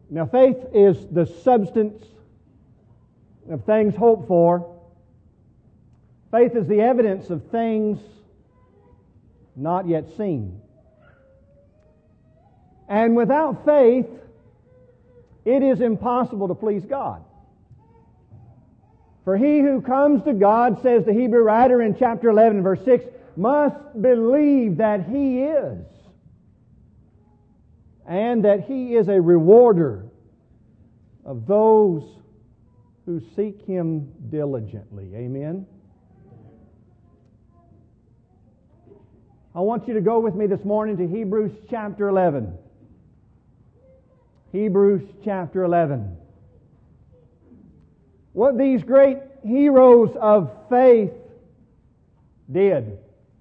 Now, faith is the substance of things hoped for. Faith is the evidence of things not yet seen. And without faith, it is impossible to please God. For he who comes to God, says the Hebrew writer in chapter 11, verse 6, must believe that He is, and that He is a rewarder of those who seek Him diligently. Amen? I want you to go with me this morning to Hebrews chapter 11. Hebrews chapter 11. What these great heroes of faith did.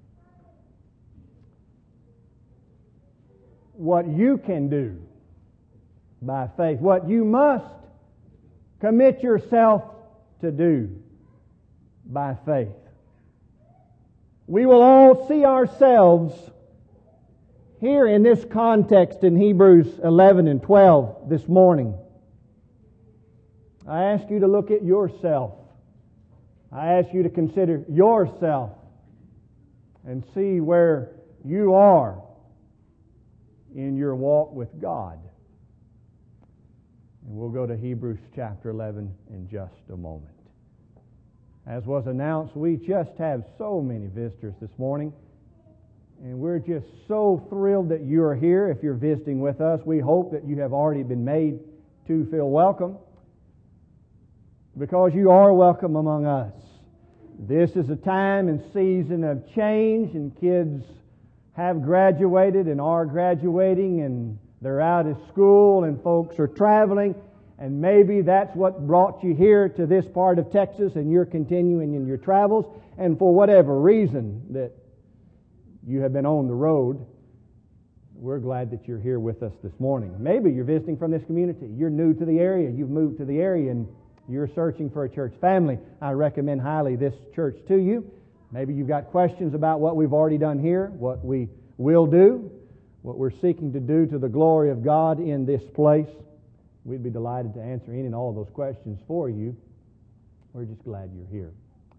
What you can do by faith. What you must commit yourself to do by faith. We will all see ourselves here in this context in Hebrews 11 and 12 this morning. I ask you to look at yourself. I ask you to consider yourself and see where you are in your walk with God. And we'll go to Hebrews chapter 11 in just a moment. As was announced, we just have so many visitors this morning. And we're just so thrilled that you are here. If you're visiting with us, we hope that you have already been made to feel welcome, because you are welcome among us. This is a time and season of change, and kids have graduated and are graduating, and they're out of school, and folks are traveling, and maybe that's what brought you here to this part of Texas, and you're continuing in your travels, and for whatever reason that you have been on the road, we're glad that you're here with us this morning. Maybe you're visiting from this community. You're new to the area. You've moved to the area, and you're searching for a church family. I recommend highly this church to you. Maybe you've got questions about what we've already done here, what we will do, what we're seeking to do to the glory of God in this place. We'd be delighted to answer any and all of those questions for you. We're just glad you're here.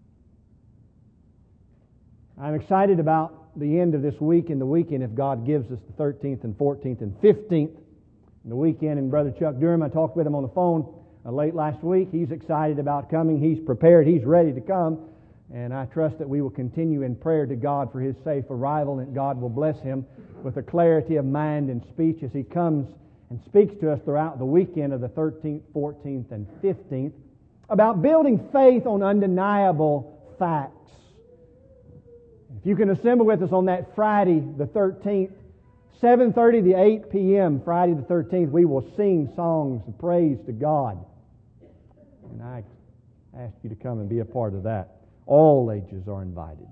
I'm excited about the end of this week and the weekend, if God gives us the 13th and 14th and 15th. The weekend, and Brother Chuck Durham, I talked with him on the phone late last week. He's excited about coming. He's prepared. He's ready to come. And I trust that we will continue in prayer to God for his safe arrival, and God will bless him with a clarity of mind and speech as he comes and speaks to us throughout the weekend of the 13th, 14th, and 15th about building faith on undeniable facts. If you can assemble with us on that Friday the 13th, 7:30 to 8 p.m., Friday the 13th, we will sing songs of praise to God. And I ask you to come and be a part of that. All ages are invited.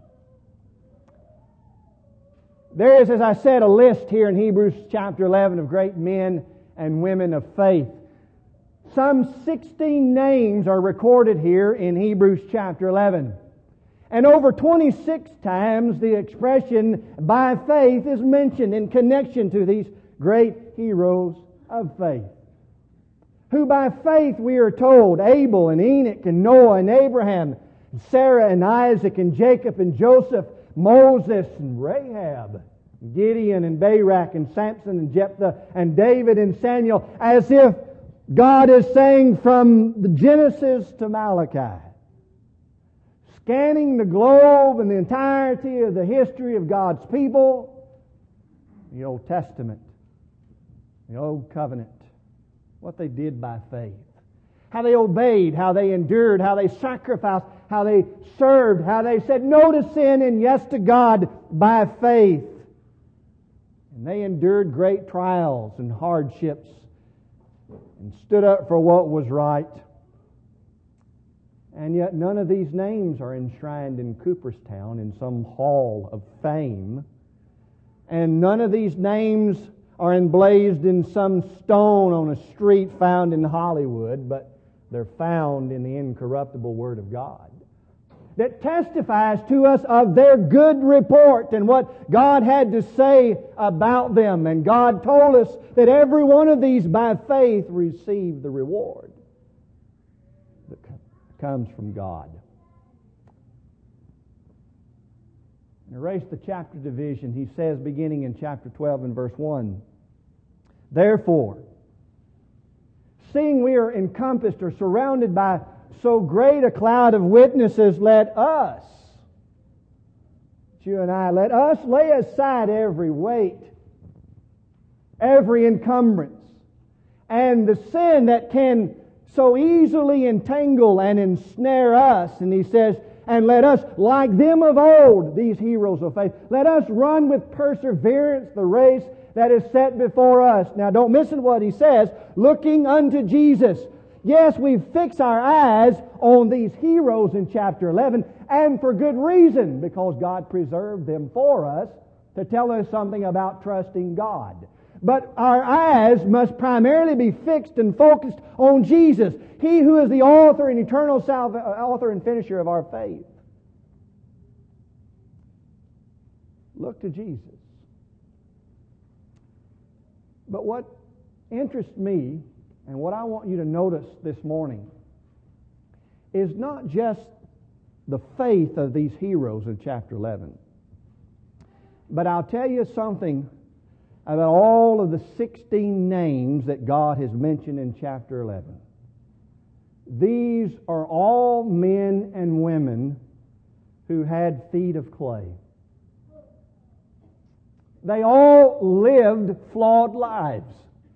There is, as I said, a list here in Hebrews chapter 11 of great men and women of faith. Some 16 names are recorded here in Hebrews chapter 11. And over 26 times the expression by faith is mentioned in connection to these great heroes of faith. Who by faith, we are told, Abel and Enoch and Noah and Abraham, and Sarah and Isaac and Jacob and Joseph, Moses and Rahab, Gideon and Barak and Samson and Jephthah and David and Samuel, as if God is saying from the Genesis to Malachi, scanning the globe and the entirety of the history of God's people, the Old Testament, the Old Covenant, what they did by faith, how they obeyed, how they endured, how they sacrificed, how they served, how they said no to sin and yes to God by faith. And they endured great trials and hardships and stood up for what was right. And yet none of these names are enshrined in Cooperstown in some hall of fame. And none of these names are emblazed in some stone on a street found in Hollywood, but they're found in the incorruptible Word of God. that testifies to us of their good report and what God had to say about them. And God told us that every one of these by faith received the reward that comes from God. Erase the chapter division. He says, beginning in chapter 12 and verse 1, "Therefore, seeing we are encompassed or surrounded by so great a cloud of witnesses, let us," you and I, let us lay aside every weight, every encumbrance, and the sin that can so easily entangle and ensnare us. And he says, "And let us, like them of old," these heroes of faith, "let us run with perseverance the race that is set before us." Now don't miss what he says, looking unto Jesus. Yes, we fix our eyes on these heroes in chapter 11, and for good reason, because God preserved them for us to tell us something about trusting God. But our eyes must primarily be fixed and focused on Jesus, He who is the author and eternal author and finisher of our faith. Look to Jesus. But what interests me, and what I want you to notice this morning, is not just the faith of these heroes in chapter 11. But I'll tell you something about all of the 16 names that God has mentioned in chapter 11. These are all men and women who had feet of clay. They all lived flawed lives.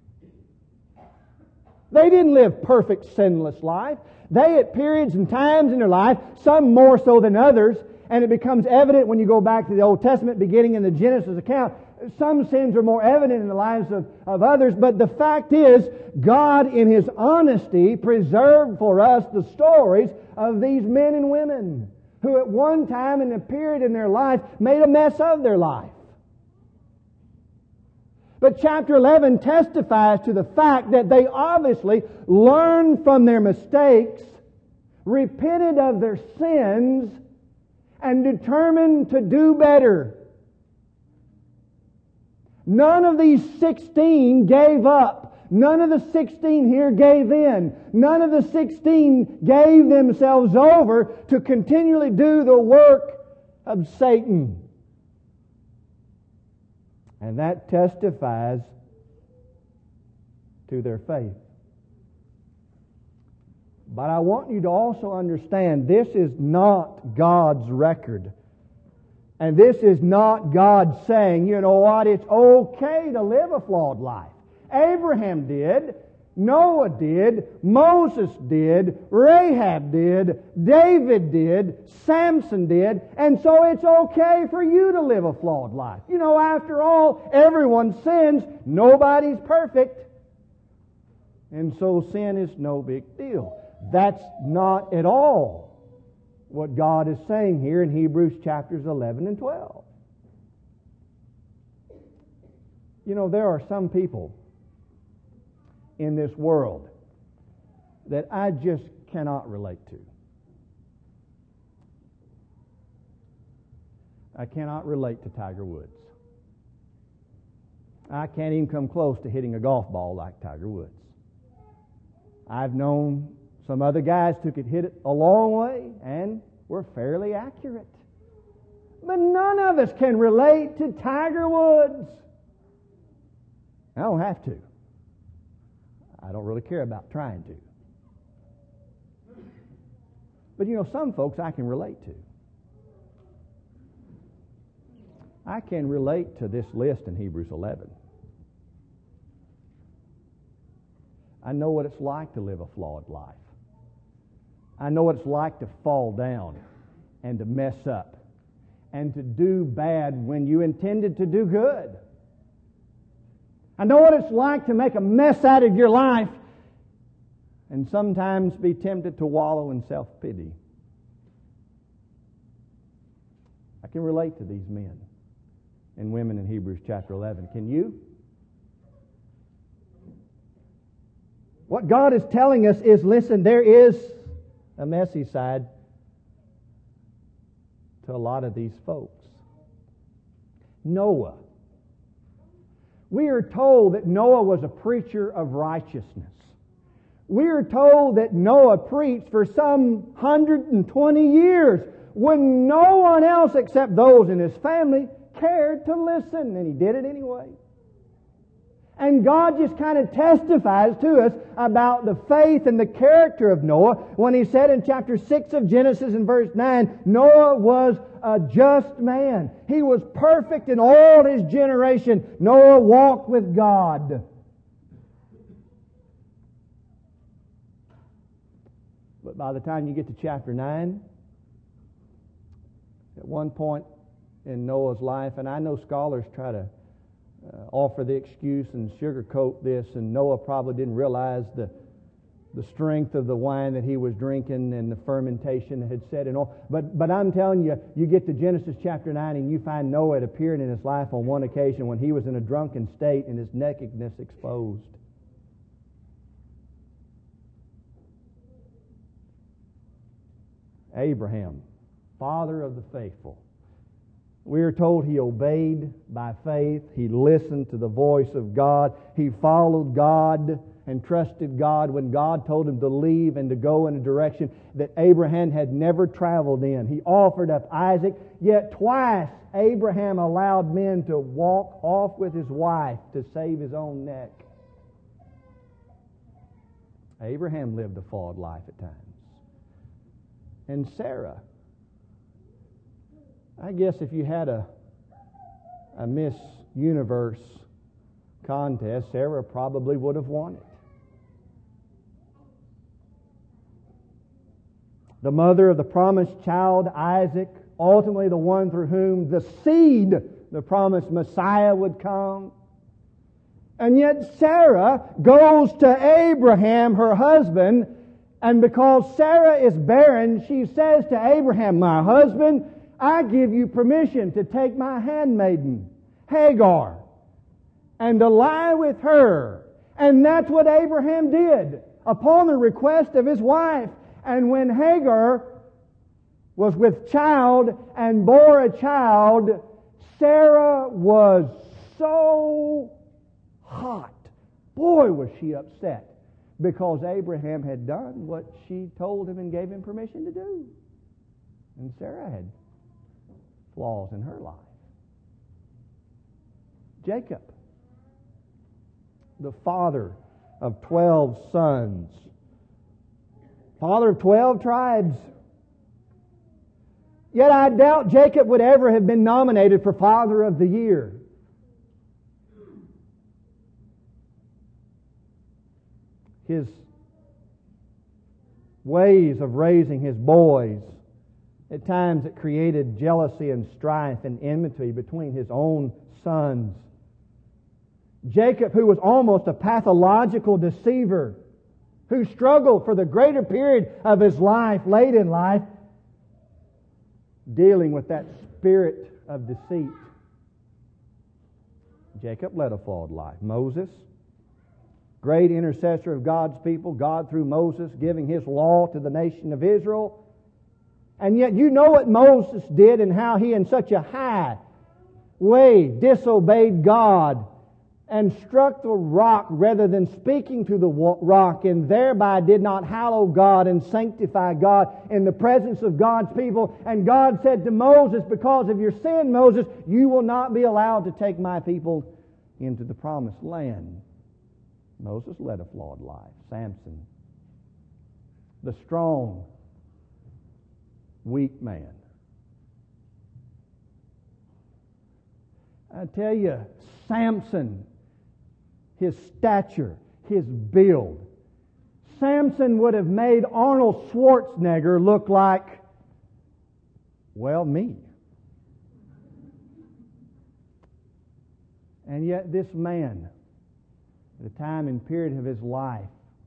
They didn't live perfect, sinless life. They, at periods and times in their life, some more so than others, and it becomes evident when you go back to the Old Testament, beginning in the Genesis account, some sins are more evident in the lives of others, but the fact is, God in His honesty preserved for us the stories of these men and women who at one time in a period in their life made a mess of their life. But chapter 11 testifies to the fact that they obviously learned from their mistakes, repented of their sins, and determined to do better. None of these 16 gave up. None of the 16 here gave in. None of the 16 gave themselves over to continually do the work of Satan. And that testifies to their faith. But I want you to also understand this is not God's record. And this is not God saying, you know what, it's okay to live a flawed life. Abraham did. Noah did, Moses did, Rahab did, David did, Samson did, and so it's okay for you to live a flawed life. You know, after all, everyone sins. Nobody's perfect. And so sin is no big deal. That's not at all what God is saying here in Hebrews chapters 11 and 12. You know, there are some people in this world that I just cannot relate to. I cannot relate to Tiger Woods. I can't even come close to hitting a golf ball like Tiger Woods. I've known some other guys who could hit it a long way and were fairly accurate. But none of us can relate to Tiger Woods. I don't have to. I don't really care about trying to. But you know, some folks I can relate to. I can relate to this list in Hebrews 11. I know what it's like to live a flawed life. I know what it's like to fall down and to mess up and to do bad when you intended to do good. I know what it's like to make a mess out of your life and sometimes be tempted to wallow in self-pity. I can relate to these men and women in Hebrews chapter 11. Can you? What God is telling us is, listen, there is a messy side to a lot of these folks. Noah. We are told that Noah was a preacher of righteousness. We are told that Noah preached for some 120 years when no one else except those in his family cared to listen, and he did it anyway. And God just kind of testifies to us about the faith and the character of Noah when He said in chapter 6 of Genesis in verse 9, Noah was a just man. He was perfect in all his generation. Noah walked with God. But by the time you get to chapter 9, at one point in Noah's life, and I know scholars try to offer the excuse and sugarcoat this, and Noah probably didn't realize the strength of the wine that he was drinking and the fermentation that had set in all. But I'm telling you, you get to Genesis chapter 9 and you find Noah had appeared in his life on one occasion when he was in a drunken state and his nakedness exposed. Abraham, father of the faithful. We are told he obeyed by faith. He listened to the voice of God. He followed God and trusted God when God told him to leave and to go in a direction that Abraham had never traveled in. He offered up Isaac, yet twice Abraham allowed men to walk off with his wife to save his own neck. Abraham lived a flawed life at times. And Sarah, I guess if you had a Miss Universe contest, Sarah probably would have won it. The mother of the promised child, Isaac, ultimately the one through whom the seed, the promised Messiah, would come. And yet Sarah goes to Abraham, her husband, and because Sarah is barren, she says to Abraham, "My husband, I give you permission to take my handmaiden, Hagar, and to lie with her." And that's what Abraham did upon the request of his wife. And when Hagar was with child and bore a child, Sarah was so hot. Boy, was she upset because Abraham had done what she told him and gave him permission to do. And Sarah had flaws in her life. Jacob, the father of 12 sons, father of 12 tribes. Yet I doubt Jacob would ever have been nominated for Father of the Year. His ways of raising his boys, at times it created jealousy and strife and enmity between his own sons. Jacob, who was almost a pathological deceiver, who struggled for the greater period of his life, late in life, dealing with that spirit of deceit. Jacob led a flawed life. Moses, great intercessor of God's people, God through Moses giving His law to the nation of Israel. And yet you know what Moses did and how he in such a high way disobeyed God and struck the rock rather than speaking to the rock, and thereby did not hallow God and sanctify God in the presence of God's people. And God said to Moses, "Because of your sin, Moses, you will not be allowed to take my people into the promised land." Moses led a flawed life. Samson, the strong, weak man. I tell you, Samson, his stature, his build. Samson would have made Arnold Schwarzenegger look like, well, me. And yet this man, at a time and period of his life,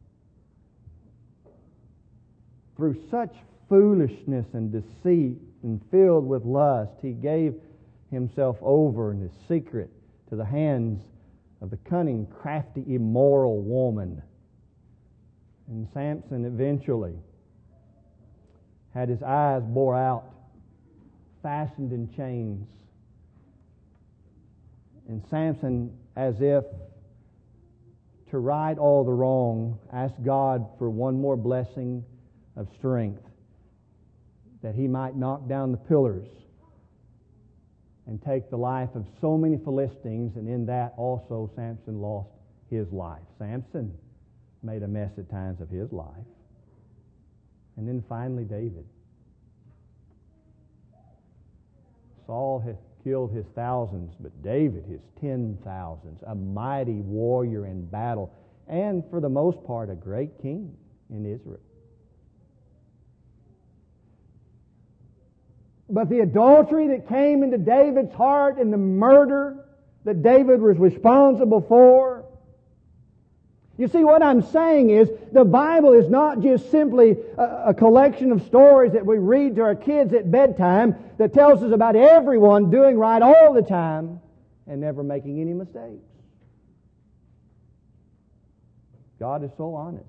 through such foolishness and deceit and filled with lust, he gave himself over in his secret to the hands of the cunning, crafty, immoral woman. And Samson eventually had his eyes bore out, fastened in chains. And Samson, as if to right all the wrong, asked God for one more blessing of strength, that he might knock down the pillars and take the life of so many Philistines, and in that also Samson lost his life. Samson made a mess at times of his life. And then finally David. Saul had killed his thousands, but David his 10,000s, a mighty warrior in battle, and for the most part a great king in Israel. But the adultery that came into David's heart and the murder that David was responsible for. You see, what I'm saying is the Bible is not just simply a collection of stories that we read to our kids at bedtime that tells us about everyone doing right all the time and never making any mistakes. God is so honest.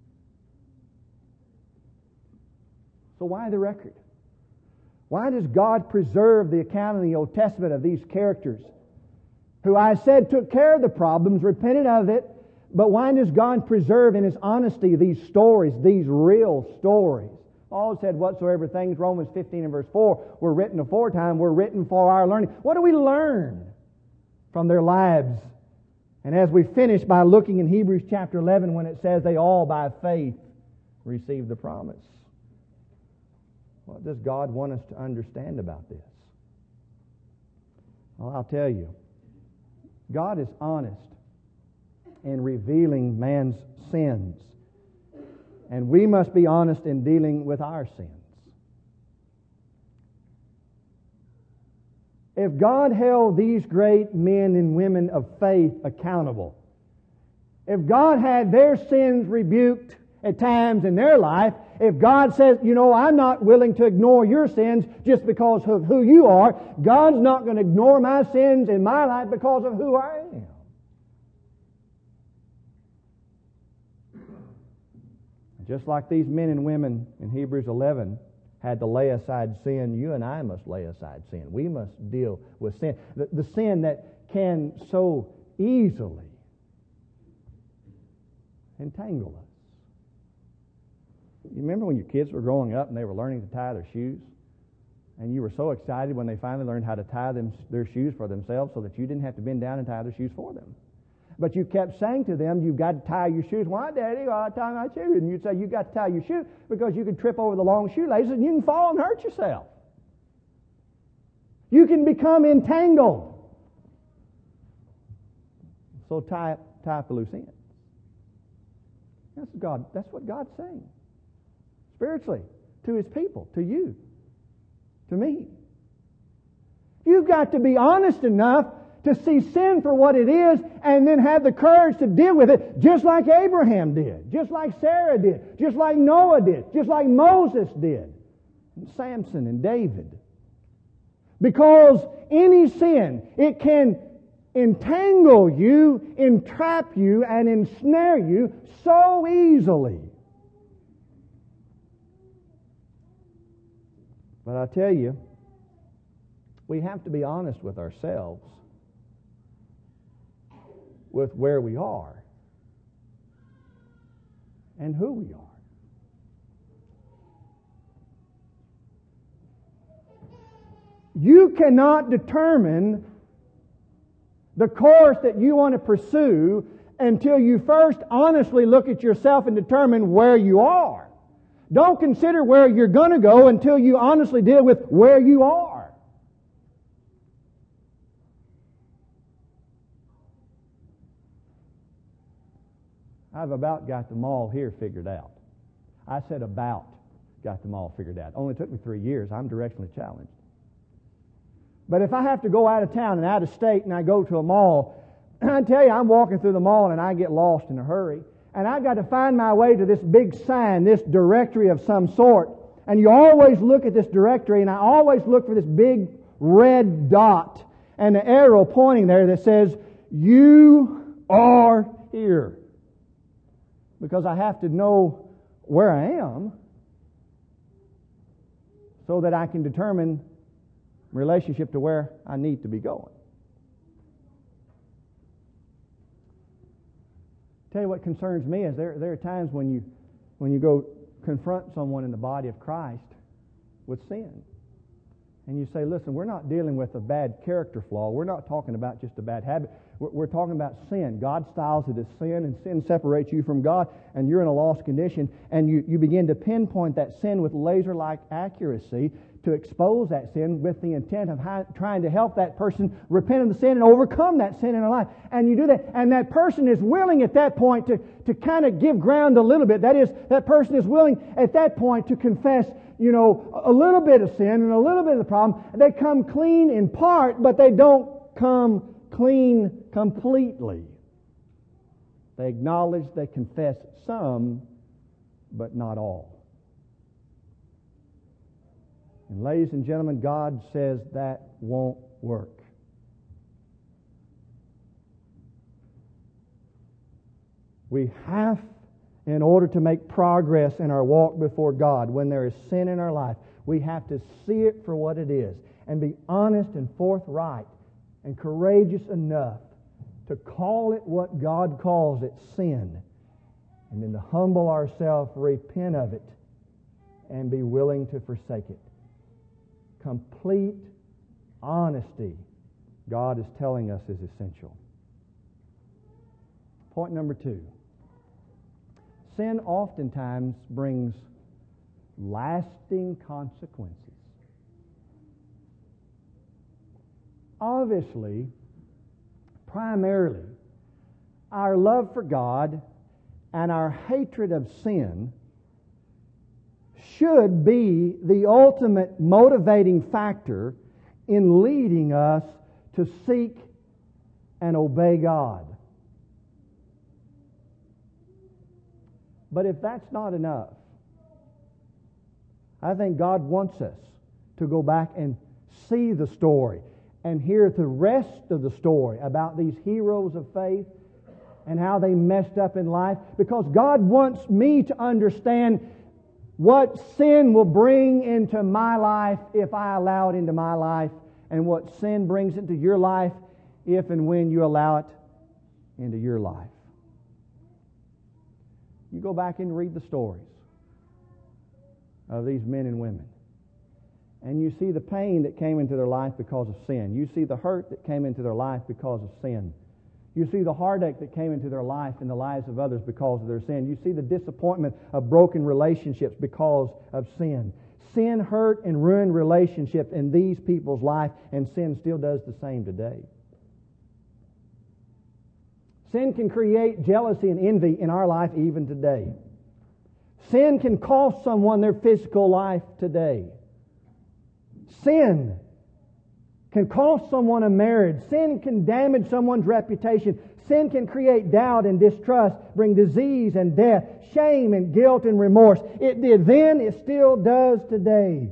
So why the record? Why does God preserve the account in the Old Testament of these characters who I said took care of the problems, repented of it, but why does God preserve in His honesty these stories, these real stories? Paul said, whatsoever things, Romans 15 and verse 4, were written aforetime, were written for our learning. What do we learn from their lives? And as we finish by looking in Hebrews chapter 11 when it says they all by faith received the promise. What does God want us to understand about this? Well, I'll tell you. God is honest in revealing man's sins. And we must be honest in dealing with our sins. If God held these great men and women of faith accountable, if God had their sins rebuked at times in their life, if God says, I'm not willing to ignore your sins just because of who you are, God's not going to ignore my sins in my life because of who I am. Just like these men and women in Hebrews 11 had to lay aside sin, you and I must lay aside sin. We must deal with sin. The sin that can so easily entangle us. You remember when your kids were growing up and they were learning to tie their shoes? And you were so excited when they finally learned how to tie their shoes for themselves so that you didn't have to bend down and tie their shoes for them. But you kept saying to them, you've got to tie your shoes. Why, Daddy? Oh, I tie my shoes. And you'd say, you've got to tie your shoe because you can trip over the long shoelaces and you can fall and hurt yourself. You can become entangled. So tie up a loose end. That's what God's saying. Spiritually, to His people, to you, to me. You've got to be honest enough to see sin for what it is and then have the courage to deal with it just like Abraham did, just like Sarah did, just like Noah did, just like Moses did, and Samson and David. Because any sin, it can entangle you, entrap you, and ensnare you so easily. But I tell you, we have to be honest with ourselves, with where we are and who we are. You cannot determine the course that you want to pursue until you first honestly look at yourself and determine where you are. Don't consider where you're going to go until you honestly deal with where you are. I've about got them all here figured out. I said about got them all figured out. Only took me 3 years. I'm directionally challenged. But if I have to go out of town and out of state and I go to a mall, I tell you, I'm walking through the mall and I get lost in a hurry. And I've got to find my way to this big sign, this directory of some sort. And you always look at this directory, and I always look for this big red dot and an arrow pointing there that says, "You are here." Because I have to know where I am so that I can determine relationship to where I need to be going. Tell you what concerns me is there are times when you go confront someone in the body of Christ with sin. And you say, listen, we're not dealing with a bad character flaw. We're not talking about just a bad habit. We're talking about sin. God styles it as sin, and sin separates you from God, and you're in a lost condition. And you begin to pinpoint that sin with laser-like accuracy to expose that sin with the intent of trying to help that person repent of the sin and overcome that sin in their life. And you do that, and that person is willing at that point to kind of give ground a little bit. That is, that person is willing at that point to confess, a little bit of sin and a little bit of the problem. They come clean in part, but they don't come clean completely. They acknowledge, they confess some, but not all. And ladies and gentlemen, God says that won't work. We have, in order to make progress in our walk before God, when there is sin in our life, we have to see it for what it is and be honest and forthright and courageous enough to call it what God calls it, sin, and then to humble ourselves, repent of it, and be willing to forsake it. Complete honesty, God is telling us, is essential. Point number 2. Sin oftentimes brings lasting consequences. Obviously, primarily, our love for God and our hatred of sin should be the ultimate motivating factor in leading us to seek and obey God. But if that's not enough, I think God wants us to go back and see the story and hear the rest of the story about these heroes of faith and how they messed up in life, because God wants me to understand what sin will bring into my life if I allow it into my life, and what sin brings into your life if and when you allow it into your life. You go back and read the stories of these men and women, and you see the pain that came into their life because of sin. You see the hurt that came into their life because of sin. You see the heartache that came into their life and the lives of others because of their sin. You see the disappointment of broken relationships because of sin. Sin hurt and ruined relationships in these people's life, and sin still does the same today. Sin can create jealousy and envy in our life even today. Sin can cost someone their physical life today. Sin can cost someone a marriage. Sin can damage someone's reputation. Sin can create doubt and distrust, bring disease and death, shame and guilt and remorse. It did then, it still does today.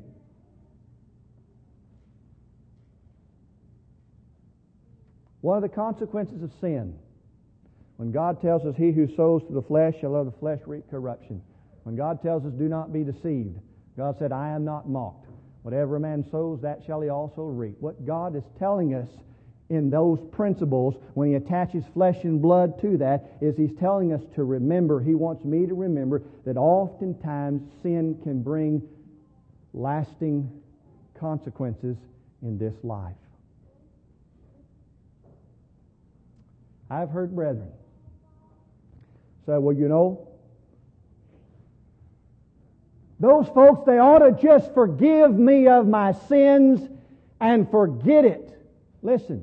What are the consequences of sin? When God tells us, he who sows to the flesh shall of the flesh reap corruption. When God tells us, do not be deceived, God said, I am not mocked. Whatever a man sows, that shall he also reap. What God is telling us in those principles, when he attaches flesh and blood to that, is he's telling us to remember, he wants me to remember, that oftentimes sin can bring lasting consequences in this life. I've heard brethren say, well, those folks, they ought to just forgive me of my sins and forget it. Listen,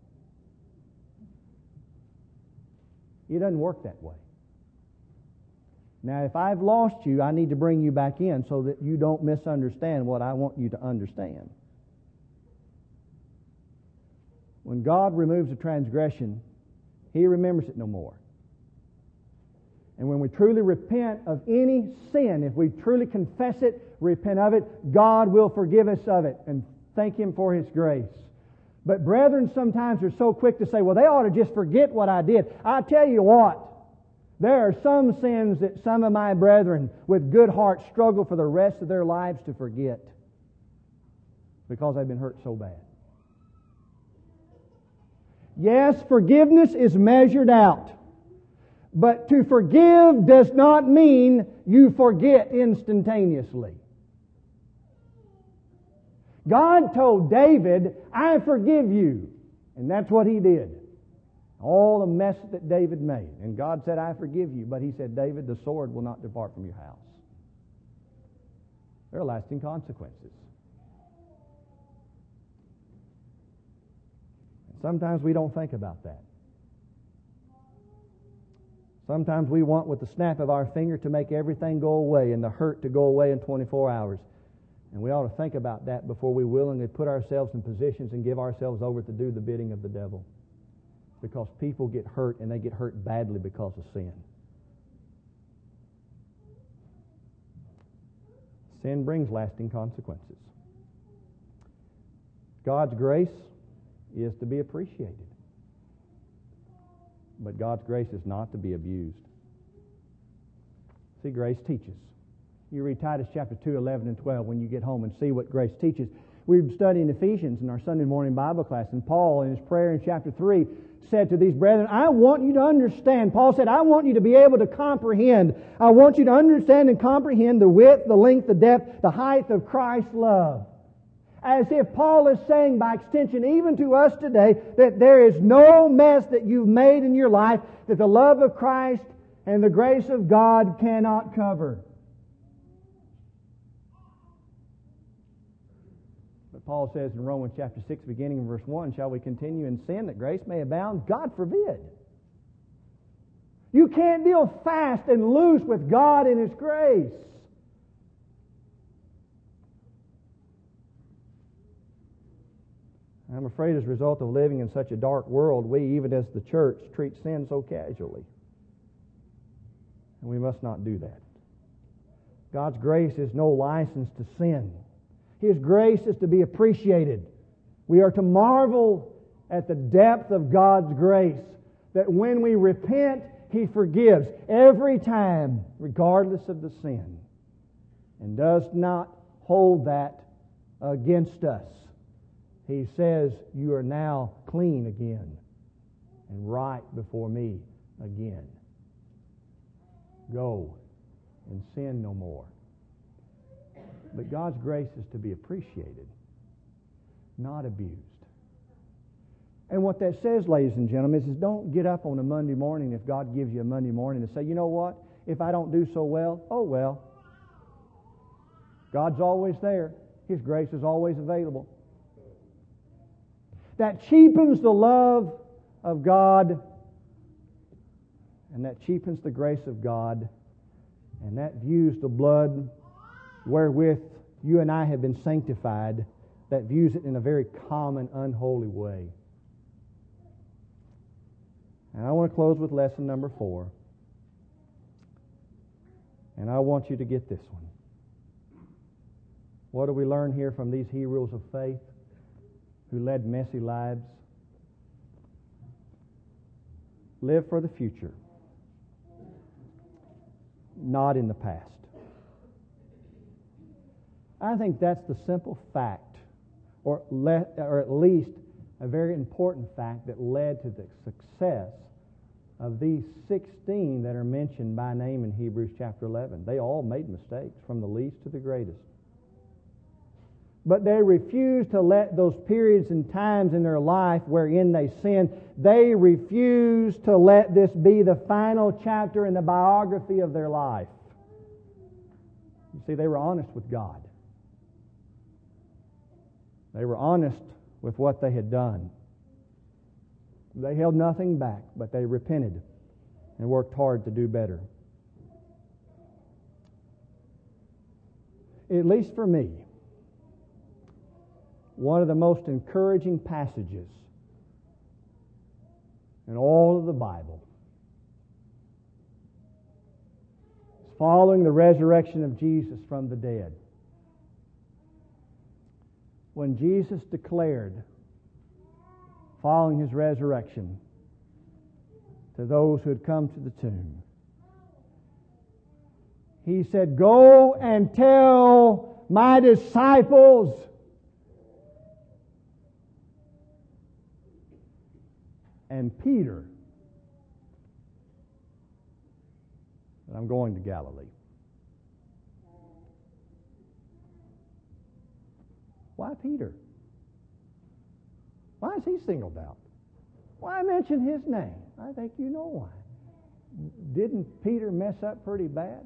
it doesn't work that way. Now, if I've lost you, I need to bring you back in so that you don't misunderstand what I want you to understand. When God removes a transgression, he remembers it no more. And when we truly repent of any sin, if we truly confess it, repent of it, God will forgive us of it and thank him for his grace. But brethren sometimes are so quick to say, well, they ought to just forget what I did. I tell you what, there are some sins that some of my brethren with good hearts struggle for the rest of their lives to forget. because they've been hurt so bad. Yes, forgiveness is measured out. But to forgive does not mean you forget instantaneously. God told David, I forgive you. And that's what He did. All the mess that David made. And God said, I forgive you. But He said, David, the sword will not depart from your house. There are lasting consequences. Sometimes we don't think about that. Sometimes we want with the snap of our finger to make everything go away and the hurt to go away in 24 hours. And we ought to think about that before we willingly put ourselves in positions and give ourselves over to do the bidding of the devil. Because people get hurt, and they get hurt badly because of sin. Sin brings lasting consequences. God's grace is to be appreciated. But God's grace is not to be abused. See, grace teaches. You read Titus chapter 2, 11 and 12 when you get home and see what grace teaches. We've been studying Ephesians in our Sunday morning Bible class, and Paul, in his prayer in chapter 3, said to these brethren, I want you to understand. Paul said, I want you to be able to comprehend. I want you to understand and comprehend the width, the length, the depth, the height of Christ's love. As if Paul is saying by extension, even to us today, that there is no mess that you've made in your life that the love of Christ and the grace of God cannot cover. But Paul says in Romans chapter 6, beginning in verse 1, shall we continue in sin that grace may abound? God forbid. You can't deal fast and loose with God and His grace. I'm afraid as a result of living in such a dark world, we, even as the church, treat sin so casually. And we must not do that. God's grace is no license to sin. His grace is to be appreciated. We are to marvel at the depth of God's grace, that when we repent, He forgives every time, regardless of the sin, and does not hold that against us. He says, you are now clean again and right before me again. Go and sin no more. But God's grace is to be appreciated, not abused. And what that says, ladies and gentlemen, is don't get up on a Monday morning if God gives you a Monday morning and say, you know what, if I don't do so well, oh well. God's always there. His grace is always available. That cheapens the love of God, and that cheapens the grace of God, and that views the blood wherewith you and I have been sanctified, that views it in a very common, unholy way. And I want to close with lesson number 4. And I want you to get this one. What do we learn here from these heroes of faith who led messy lives? Live for the future, not in the past. I think that's the simple fact, or at least a very important fact that led to the success of these 16 that are mentioned by name in Hebrews chapter 11. They all made mistakes, from the least to the greatest. But they refused to let those periods and times in their life wherein they sinned, they refused to let this be the final chapter in the biography of their life. You see, they were honest with God. They were honest with what they had done. They held nothing back, but they repented and worked hard to do better. At least for me, one of the most encouraging passages in all of the Bible is following the resurrection of Jesus from the dead. When Jesus declared, following His resurrection, to those who had come to the tomb, He said, go and tell my disciples and Peter that I'm going to Galilee. Why Peter? Why is he singled out? Why mention his name? I think you know why. Didn't Peter mess up pretty bad?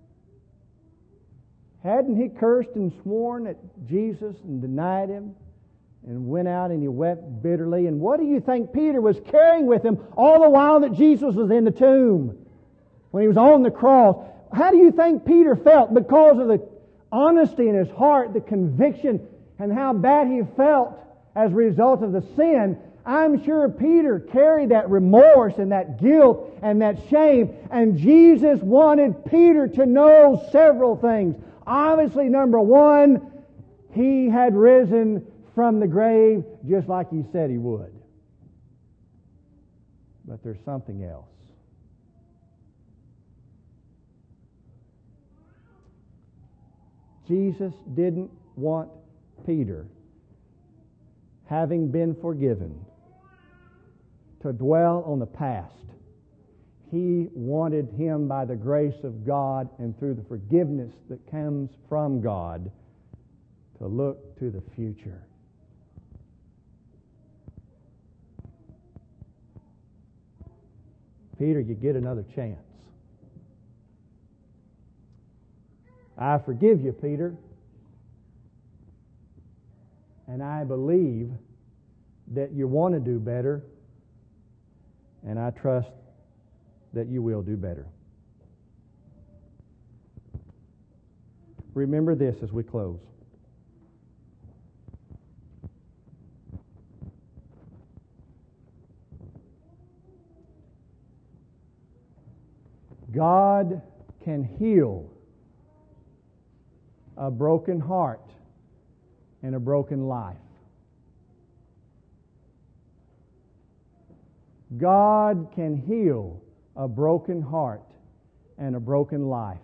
Hadn't he cursed and sworn at Jesus and denied him and went out and he wept bitterly? And what do you think Peter was carrying with him all the while that Jesus was in the tomb? When he was on the cross, how do you think Peter felt because of the honesty in his heart, the conviction, and how bad he felt as a result of the sin? I'm sure Peter carried that remorse and that guilt and that shame, and Jesus wanted Peter to know several things. Obviously, number one, he had risen from the grave just like he said he would. But there's something else. Jesus didn't want Peter, having been forgiven, to dwell on the past. He wanted him, by the grace of God and through the forgiveness that comes from God, to look to the future. Peter, you get another chance. I forgive you, Peter. And I believe that you want to do better. And I trust that you will do better. Remember this as we close. God can heal a broken heart and a broken life. God can heal a broken heart and a broken life.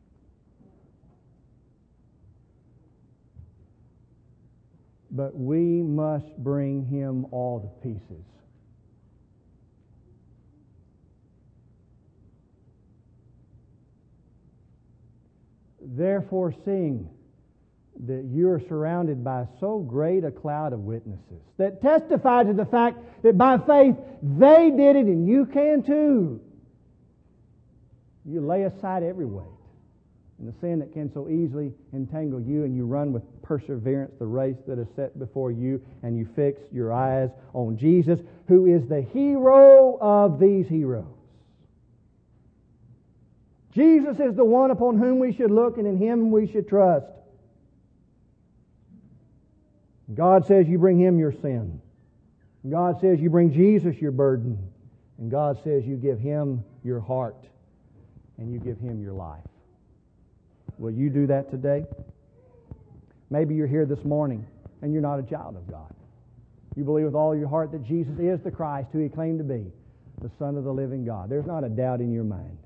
But we must bring Him all to pieces. Therefore, seeing that you're surrounded by so great a cloud of witnesses that testify to the fact that by faith they did it and you can too, you lay aside every weight and the sin that can so easily entangle you, and you run with perseverance the race that is set before you, and you fix your eyes on Jesus, who is the hero of these heroes. Jesus is the one upon whom we should look, and in Him we should trust. God says you bring Him your sin. God says you bring Jesus your burden. And God says you give Him your heart and you give Him your life. Will you do that today? Maybe you're here this morning and you're not a child of God. You believe with all your heart that Jesus is the Christ who He claimed to be, the Son of the living God. There's not a doubt in your mind.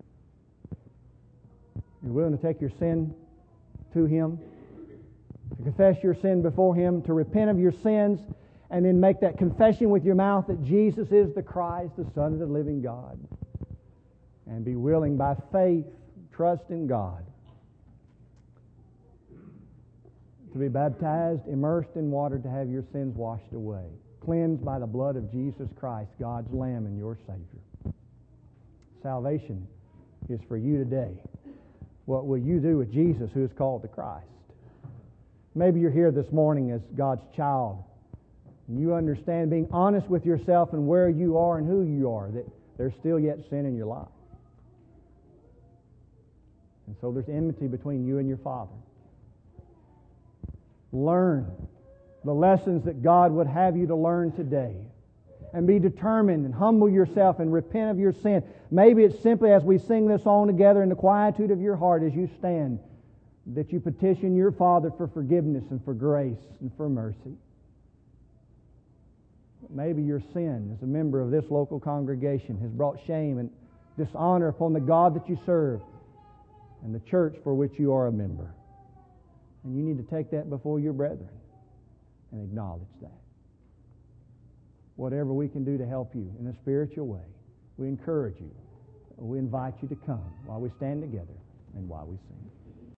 You're willing to take your sin to Him, to confess your sin before Him, to repent of your sins, and then make that confession with your mouth that Jesus is the Christ, the Son of the living God. And be willing by faith, trust in God, to be baptized, immersed in water, to have your sins washed away, cleansed by the blood of Jesus Christ, God's Lamb and your Savior. Salvation is for you today. What will you do with Jesus, who is called the Christ? Maybe you're here this morning as God's child, and you understand, being honest with yourself and where you are and who you are, that there's still yet sin in your life. And so there's enmity between you and your Father. Learn the lessons that God would have you to learn today, and be determined and humble yourself and repent of your sin. Maybe it's simply as we sing this song together in the quietude of your heart as you stand, that you petition your Father for forgiveness and for grace and for mercy. Maybe your sin as a member of this local congregation has brought shame and dishonor upon the God that you serve and the church for which you are a member. And you need to take that before your brethren and acknowledge that. whatever we can do to help you in a spiritual way. We encourage you. We invite you to come while we stand together and while we sing.